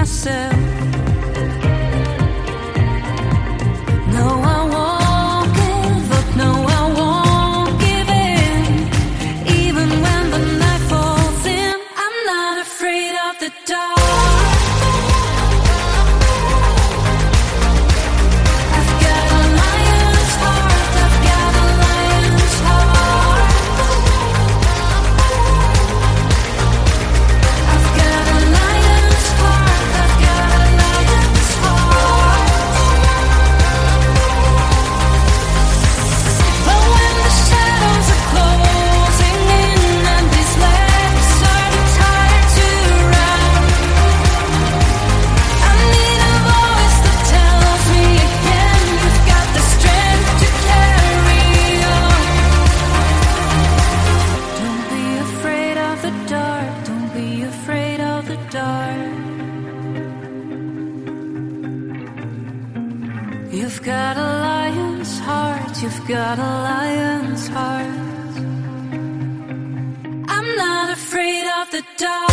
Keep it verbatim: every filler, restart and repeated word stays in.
myself. No, I won't give up, no, I won't give in. Even when the night falls in, I'm not afraid of the dark. You've got a lion's heart, you've got a lion's heart. I'm not afraid of the dark.